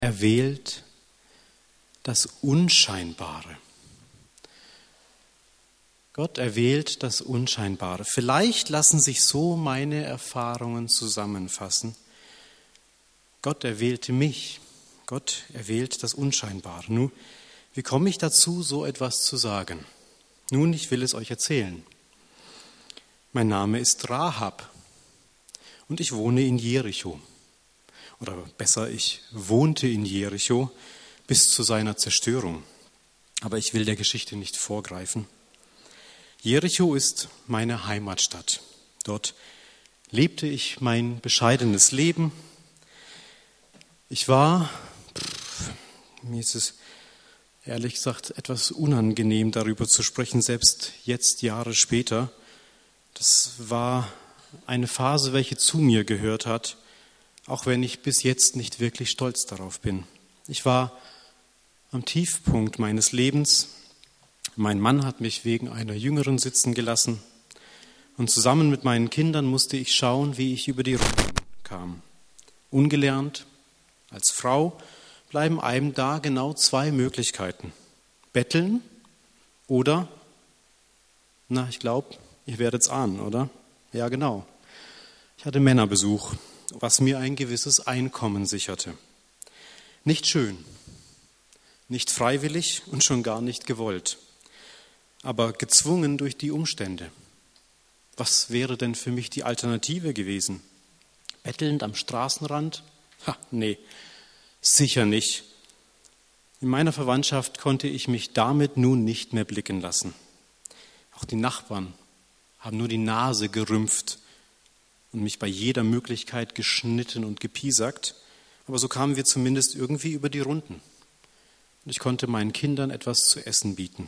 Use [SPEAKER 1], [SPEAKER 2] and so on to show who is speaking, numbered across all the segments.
[SPEAKER 1] erwählt das Unscheinbare. Gott erwählt das Unscheinbare. Vielleicht lassen sich so meine Erfahrungen zusammenfassen. Gott erwählte mich. Gott erwählt das Unscheinbare. Nun, wie komme ich dazu, so etwas zu sagen? Nun, ich will es euch erzählen. Mein Name ist Rahab und ich wohne in Jericho. Oder besser, ich wohnte in Jericho bis zu seiner Zerstörung. Aber ich will der Geschichte nicht vorgreifen. Jericho ist meine Heimatstadt. Dort lebte ich mein bescheidenes Leben. Mir ist es ehrlich gesagt etwas unangenehm, darüber zu sprechen, selbst jetzt, Jahre später. Das war eine Phase, welche zu mir gehört hat, auch wenn ich bis jetzt nicht wirklich stolz darauf bin. Ich war am Tiefpunkt meines Lebens. Mein Mann hat mich wegen einer Jüngeren sitzen gelassen und zusammen mit meinen Kindern musste ich schauen, wie ich über die Runden kam. Ungelernt, als Frau bleiben einem da genau zwei Möglichkeiten. Betteln oder, ich glaube, ihr werdet es ahnen, oder? Ja, genau. Ich hatte Männerbesuch, was mir ein gewisses Einkommen sicherte. Nicht schön, nicht freiwillig und schon gar nicht gewollt, aber gezwungen durch die Umstände. Was wäre denn für mich die Alternative gewesen? Bettelnd am Straßenrand? Nee, sicher nicht. In meiner Verwandtschaft konnte ich mich damit nun nicht mehr blicken lassen. Auch die Nachbarn haben nur die Nase gerümpft und mich bei jeder Möglichkeit geschnitten und gepiesackt. Aber so kamen wir zumindest irgendwie über die Runden. Und ich konnte meinen Kindern etwas zu essen bieten.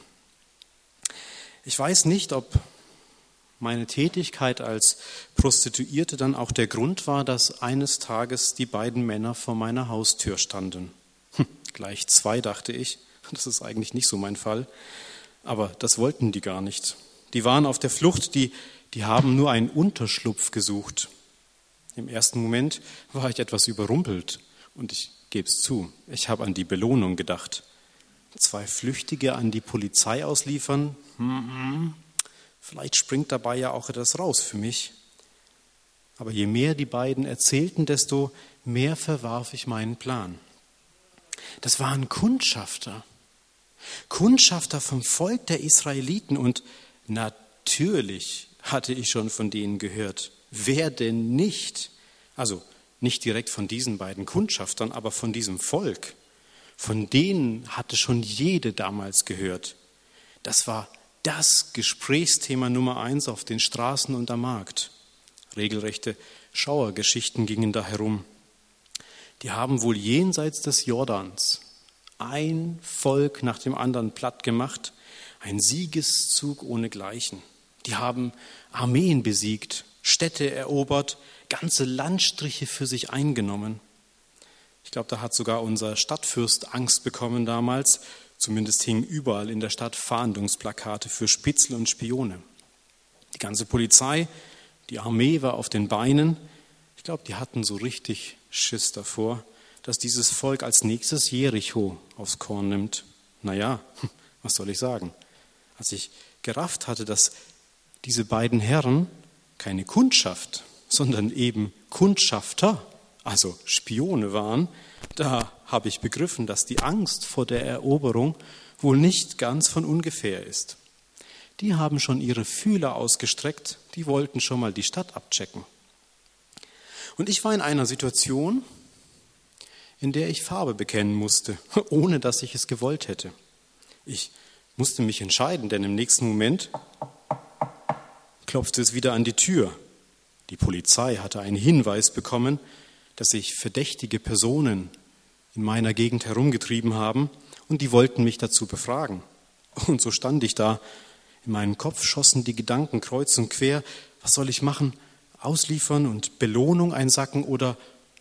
[SPEAKER 1] Ich weiß nicht, ob meine Tätigkeit als Prostituierte dann auch der Grund war, dass eines Tages die beiden Männer vor meiner Haustür standen. Gleich zwei, dachte ich. Das ist eigentlich nicht so mein Fall. Aber das wollten die gar nicht. Die waren auf der Flucht, die haben nur einen Unterschlupf gesucht. Im ersten Moment war ich etwas überrumpelt und ich gebe es zu, ich habe an die Belohnung gedacht. 2 Flüchtige an die Polizei ausliefern, vielleicht springt dabei ja auch etwas raus für mich. Aber je mehr die beiden erzählten, desto mehr verwarf ich meinen Plan. Das waren Kundschafter vom Volk der Israeliten und natürlich hatte ich schon von denen gehört. Wer denn nicht? Also nicht direkt von diesen beiden Kundschaftern, aber von diesem Volk. Von denen hatte schon jede damals gehört. Das war das Gesprächsthema Nummer 1 auf den Straßen und am Markt. Regelrechte Schauergeschichten gingen da herum. Die haben wohl jenseits des Jordans ein Volk nach dem anderen platt gemacht, ein Siegeszug ohnegleichen. Die haben Armeen besiegt, Städte erobert, ganze Landstriche für sich eingenommen. Ich glaube, da hat sogar unser Stadtfürst Angst bekommen damals. Zumindest hingen überall in der Stadt Fahndungsplakate für Spitzel und Spione. Die ganze Polizei, die Armee war auf den Beinen. Ich glaube, die hatten so richtig Schiss davor, dass dieses Volk als nächstes Jericho aufs Korn nimmt. Was soll ich sagen? Als ich gerafft hatte, dass diese beiden Herren keine Kundschaft, sondern eben Kundschafter, also Spione waren, da habe ich begriffen, dass die Angst vor der Eroberung wohl nicht ganz von ungefähr ist. Die haben schon ihre Fühler ausgestreckt, die wollten schon mal die Stadt abchecken. Und ich war in einer Situation, in der ich Farbe bekennen musste, ohne dass ich es gewollt hätte. Ich musste mich entscheiden, denn im nächsten Moment klopfte es wieder an die Tür. Die Polizei hatte einen Hinweis bekommen, dass sich verdächtige Personen in meiner Gegend herumgetrieben haben und die wollten mich dazu befragen. Und so stand ich da. In meinem Kopf schossen die Gedanken kreuz und quer. Was soll ich machen? Ausliefern und Belohnung einsacken oder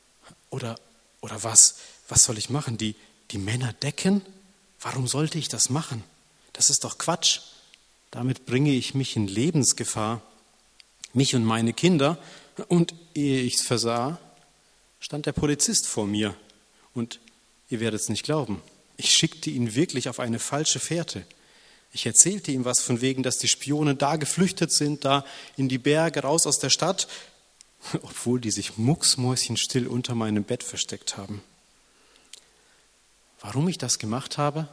[SPEAKER 1] was? Was soll ich machen? Die Männer decken? Warum sollte ich das machen? Das ist doch Quatsch. Damit bringe ich mich in Lebensgefahr, mich und meine Kinder. Und ehe ich es versah, stand der Polizist vor mir. Und ihr werdet es nicht glauben, ich schickte ihn wirklich auf eine falsche Fährte. Ich erzählte ihm was von wegen, dass die Spione da geflüchtet sind, da in die Berge, raus aus der Stadt, obwohl die sich mucksmäuschenstill unter meinem Bett versteckt haben. Warum ich das gemacht habe?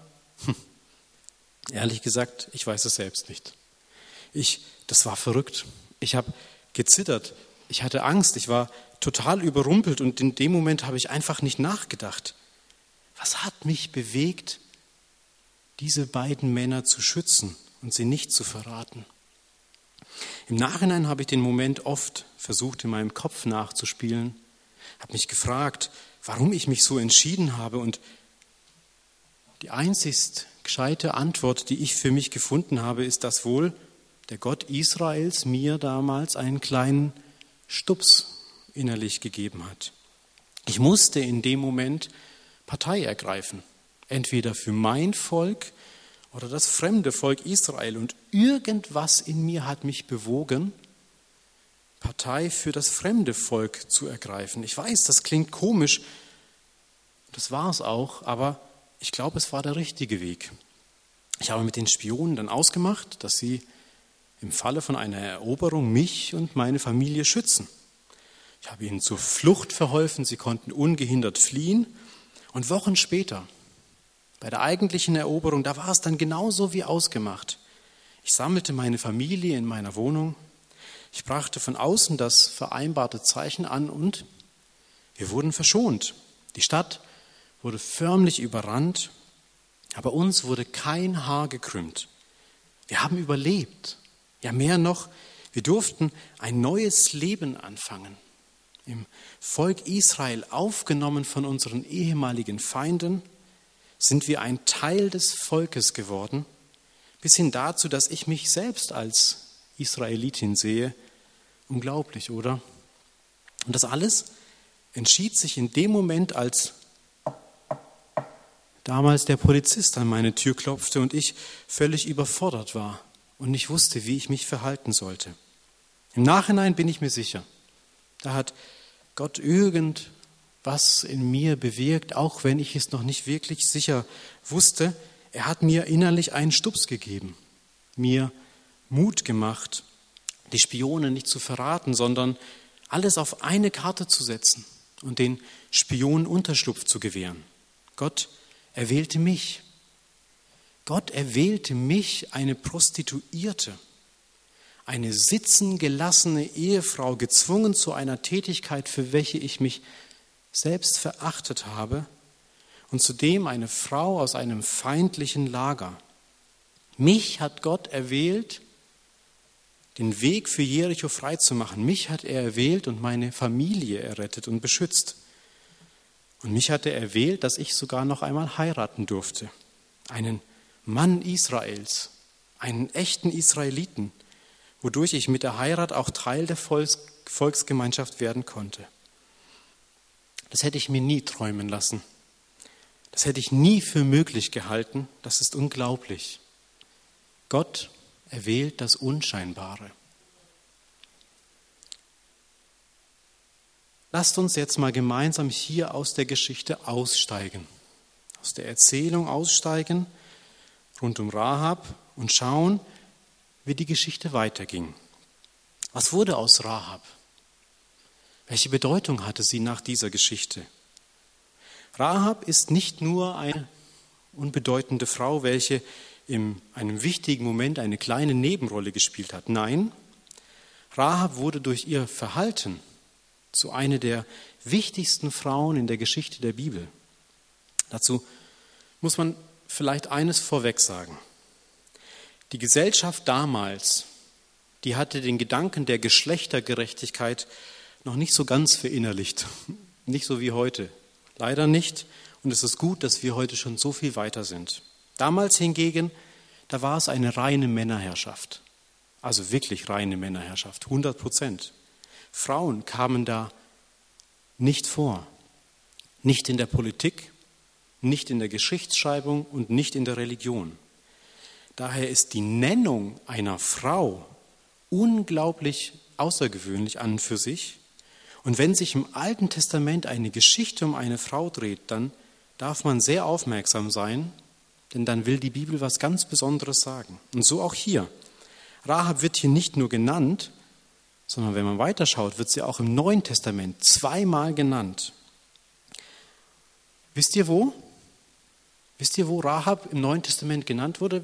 [SPEAKER 1] Ehrlich gesagt, ich weiß es selbst nicht. Das war verrückt. Ich habe gezittert, ich hatte Angst, ich war total überrumpelt und in dem Moment habe ich einfach nicht nachgedacht. Was hat mich bewegt, diese beiden Männer zu schützen und sie nicht zu verraten? Im Nachhinein habe ich den Moment oft versucht, in meinem Kopf nachzuspielen, habe mich gefragt, warum ich mich so entschieden habe, und die einzigst gescheite Antwort, die ich für mich gefunden habe, ist, dass wohl der Gott Israels mir damals einen kleinen Stups innerlich gegeben hat. Ich musste in dem Moment Partei ergreifen, entweder für mein Volk oder das fremde Volk Israel. Und irgendwas in mir hat mich bewogen, Partei für das fremde Volk zu ergreifen. Ich weiß, das klingt komisch, das war es auch, aber ich glaube, es war der richtige Weg. Ich habe mit den Spionen dann ausgemacht, dass sie im Falle von einer Eroberung mich und meine Familie schützen. Ich habe ihnen zur Flucht verholfen, sie konnten ungehindert fliehen. Und Wochen später, bei der eigentlichen Eroberung, da war es dann genauso wie ausgemacht. Ich sammelte meine Familie in meiner Wohnung, ich brachte von außen das vereinbarte Zeichen an und wir wurden verschont. Die Stadt wurde förmlich überrannt, aber uns wurde kein Haar gekrümmt. Wir haben überlebt. Ja, mehr noch, wir durften ein neues Leben anfangen. Im Volk Israel, aufgenommen von unseren ehemaligen Feinden, sind wir ein Teil des Volkes geworden, bis hin dazu, dass ich mich selbst als Israelitin sehe. Unglaublich, oder? Und das alles entschied sich in dem Moment, als damals der Polizist an meine Tür klopfte und ich völlig überfordert war und nicht wusste, wie ich mich verhalten sollte. Im Nachhinein bin ich mir sicher, da hat Gott irgendwas in mir bewirkt, auch wenn ich es noch nicht wirklich sicher wusste. Er hat mir innerlich einen Stups gegeben, mir Mut gemacht, die Spione nicht zu verraten, sondern alles auf eine Karte zu setzen und den Spionen Unterschlupf zu gewähren. Gott erwählte mich. Gott erwählte mich, eine Prostituierte, eine sitzengelassene Ehefrau, gezwungen zu einer Tätigkeit, für welche ich mich selbst verachtet habe, und zudem eine Frau aus einem feindlichen Lager. Mich hat Gott erwählt, den Weg für Jericho freizumachen. Mich hat er erwählt und meine Familie errettet und beschützt. Und mich hat er erwählt, dass ich sogar noch einmal heiraten durfte. Einen Mann Israels, einen echten Israeliten, wodurch ich mit der Heirat auch Teil der Volksgemeinschaft werden konnte. Das hätte ich mir nie träumen lassen. Das hätte ich nie für möglich gehalten. Das ist unglaublich. Gott erwählt das Unscheinbare. Lasst uns jetzt mal gemeinsam hier aus der Geschichte aussteigen, aus der Erzählung aussteigen, rund um Rahab, und schauen, wie die Geschichte weiterging. Was wurde aus Rahab? Welche Bedeutung hatte sie nach dieser Geschichte? Rahab ist nicht nur eine unbedeutende Frau, welche in einem wichtigen Moment eine kleine Nebenrolle gespielt hat. Nein, Rahab wurde durch ihr Verhalten zu einer der wichtigsten Frauen in der Geschichte der Bibel. Dazu muss man vielleicht eines vorweg sagen. Die Gesellschaft damals, die hatte den Gedanken der Geschlechtergerechtigkeit noch nicht so ganz verinnerlicht. Nicht so wie heute. Leider nicht. Und es ist gut, dass wir heute schon so viel weiter sind. Damals hingegen, da war es eine reine Männerherrschaft. Also wirklich reine Männerherrschaft, 100%. Frauen kamen da nicht vor. Nicht in der Politik, nicht in der Geschichtsschreibung und nicht in der Religion. Daher ist die Nennung einer Frau unglaublich außergewöhnlich an und für sich. Und wenn sich im Alten Testament eine Geschichte um eine Frau dreht, dann darf man sehr aufmerksam sein, denn dann will die Bibel was ganz Besonderes sagen. Und so auch hier. Rahab wird hier nicht nur genannt, sondern wenn man weiterschaut, wird sie auch im Neuen Testament zweimal genannt. Wisst ihr wo? Wisst ihr, wo Rahab im Neuen Testament genannt wurde?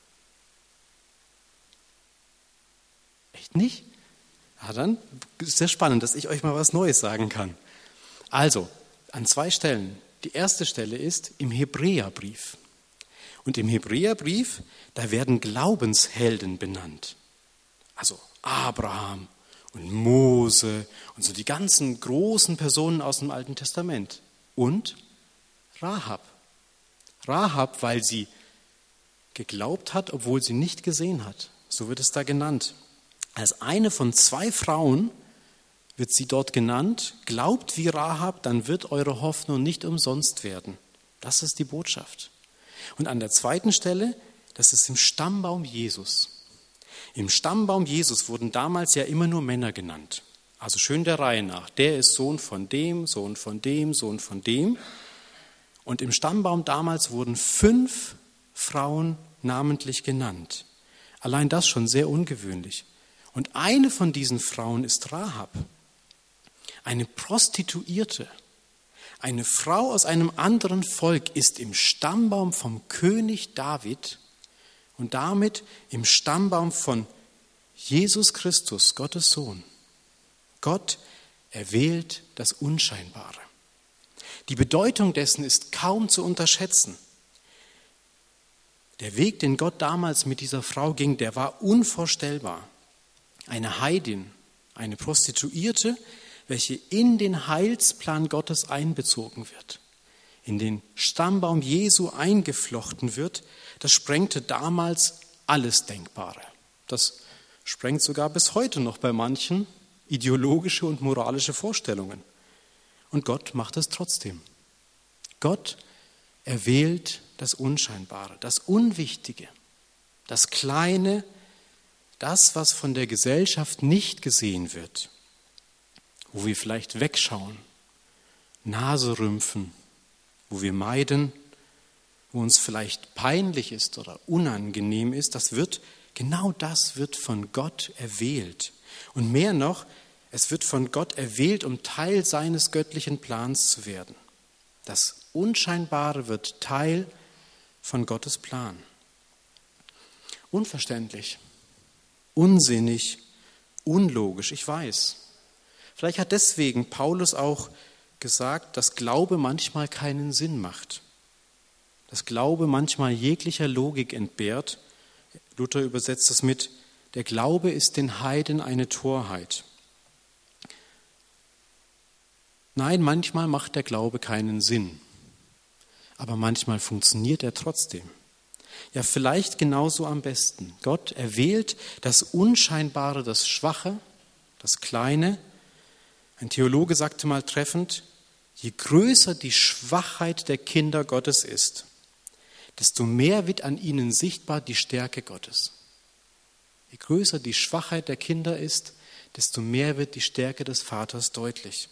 [SPEAKER 1] Echt nicht? Ja, dann ist es sehr spannend, dass ich euch mal was Neues sagen kann. Also, an 2 Stellen. Die erste Stelle ist im Hebräerbrief. Und im Hebräerbrief, da werden Glaubenshelden benannt. Also Abraham und Mose und so die ganzen großen Personen aus dem Alten Testament. Und Rahab. Rahab, weil sie geglaubt hat, obwohl sie nicht gesehen hat. So wird es da genannt. Als eine von 2 Frauen wird sie dort genannt. Glaubt wie Rahab, dann wird eure Hoffnung nicht umsonst werden. Das ist die Botschaft. Und an der zweiten Stelle, das ist im Stammbaum Jesus. Im Stammbaum Jesus wurden damals ja immer nur Männer genannt. Also schön der Reihe nach. Der ist Sohn von dem, Sohn von dem, Sohn von dem. Und im Stammbaum damals wurden 5 Frauen namentlich genannt. Allein das schon sehr ungewöhnlich. Und eine von diesen Frauen ist Rahab, eine Prostituierte. Eine Frau aus einem anderen Volk ist im Stammbaum vom König David und damit im Stammbaum von Jesus Christus, Gottes Sohn. Gott erwählt das Unscheinbare. Die Bedeutung dessen ist kaum zu unterschätzen. Der Weg, den Gott damals mit dieser Frau ging, der war unvorstellbar. Eine Heidin, eine Prostituierte, welche in den Heilsplan Gottes einbezogen wird, in den Stammbaum Jesu eingeflochten wird, das sprengte damals alles Denkbare. Das sprengt sogar bis heute noch bei manchen ideologische und moralische Vorstellungen. Und Gott macht es trotzdem. Gott erwählt das Unscheinbare, das Unwichtige, das Kleine, das, was von der Gesellschaft nicht gesehen wird, wo wir vielleicht wegschauen, Nase rümpfen, wo wir meiden, wo uns vielleicht peinlich ist oder unangenehm ist, genau das wird von Gott erwählt. Und mehr noch, es wird von Gott erwählt, um Teil seines göttlichen Plans zu werden. Das Unscheinbare wird Teil von Gottes Plan. Unverständlich, unsinnig, unlogisch, ich weiß. Vielleicht hat deswegen Paulus auch gesagt, dass Glaube manchmal keinen Sinn macht. Dass Glaube manchmal jeglicher Logik entbehrt. Luther übersetzt es mit, der Glaube ist den Heiden eine Torheit. Nein, manchmal macht der Glaube keinen Sinn. Aber manchmal funktioniert er trotzdem. Ja, vielleicht genauso am besten. Gott erwählt das Unscheinbare, das Schwache, das Kleine. Ein Theologe sagte mal treffend, je größer die Schwachheit der Kinder Gottes ist, desto mehr wird an ihnen sichtbar die Stärke Gottes. Je größer die Schwachheit der Kinder ist, desto mehr wird die Stärke des Vaters deutlich.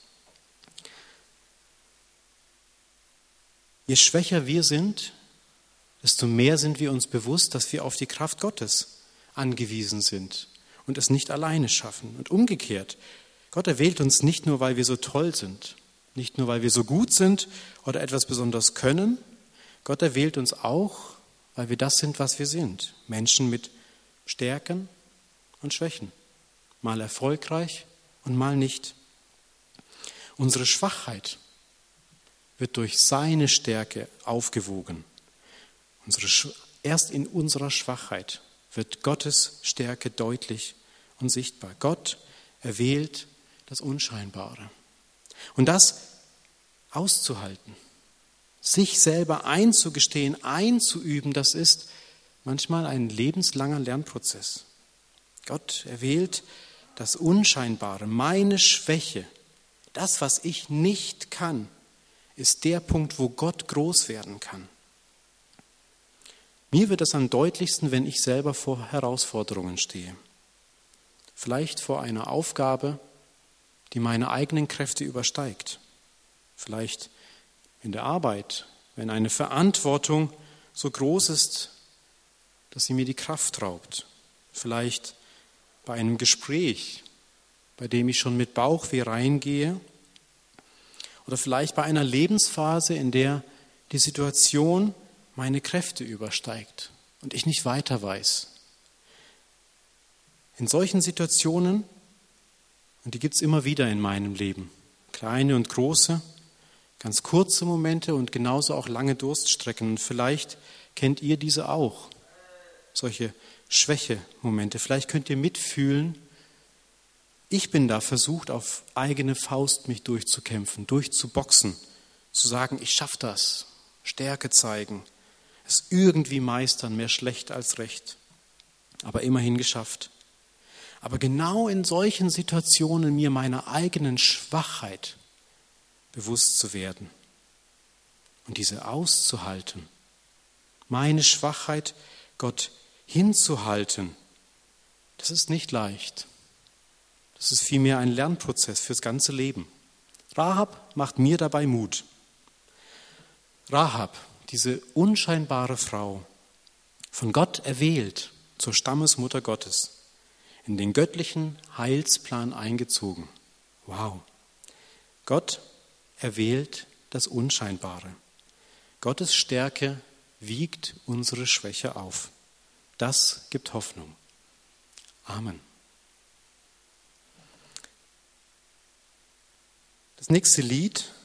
[SPEAKER 1] Je schwächer wir sind, desto mehr sind wir uns bewusst, dass wir auf die Kraft Gottes angewiesen sind und es nicht alleine schaffen. Und umgekehrt, Gott erwählt uns nicht nur, weil wir so toll sind, nicht nur, weil wir so gut sind oder etwas besonders können. Gott erwählt uns auch, weil wir das sind, was wir sind. Menschen mit Stärken und Schwächen, mal erfolgreich und mal nicht. Unsere Schwachheit wird durch seine Stärke aufgewogen. Erst in unserer Schwachheit wird Gottes Stärke deutlich und sichtbar. Gott erwählt das Unscheinbare. Und das auszuhalten, sich selber einzugestehen, einzuüben, das ist manchmal ein lebenslanger Lernprozess. Gott erwählt das Unscheinbare, meine Schwäche, das, was ich nicht kann, ist der Punkt, wo Gott groß werden kann. Mir wird es am deutlichsten, wenn ich selber vor Herausforderungen stehe. Vielleicht vor einer Aufgabe, die meine eigenen Kräfte übersteigt. Vielleicht in der Arbeit wenn eine Verantwortung so groß ist, dass sie mir die Kraft raubt. Vielleicht bei einem Gespräch, bei dem ich schon mit Bauchweh reingehe. Oder vielleicht bei einer Lebensphase, in der die Situation meine Kräfte übersteigt und ich nicht weiter weiß. In solchen Situationen, und die gibt es immer wieder in meinem Leben, kleine und große, ganz kurze Momente und genauso auch lange Durststrecken. Und vielleicht kennt ihr diese auch, solche Schwächemomente. Vielleicht könnt ihr mitfühlen. Ich bin da versucht, auf eigene Faust mich durchzukämpfen, durchzuboxen, zu sagen, ich schaffe das, Stärke zeigen, es irgendwie meistern, mehr schlecht als recht, aber immerhin geschafft. Aber genau in solchen Situationen mir meiner eigenen Schwachheit bewusst zu werden und diese auszuhalten, meine Schwachheit Gott hinzuhalten, das ist nicht leicht. Das ist vielmehr ein Lernprozess fürs ganze Leben. Rahab macht mir dabei Mut. Rahab, diese unscheinbare Frau, von Gott erwählt zur Stammesmutter Gottes, in den göttlichen Heilsplan eingezogen. Wow! Gott erwählt das Unscheinbare. Gottes Stärke wiegt unsere Schwäche auf. Das gibt Hoffnung. Amen. Das nächste Lied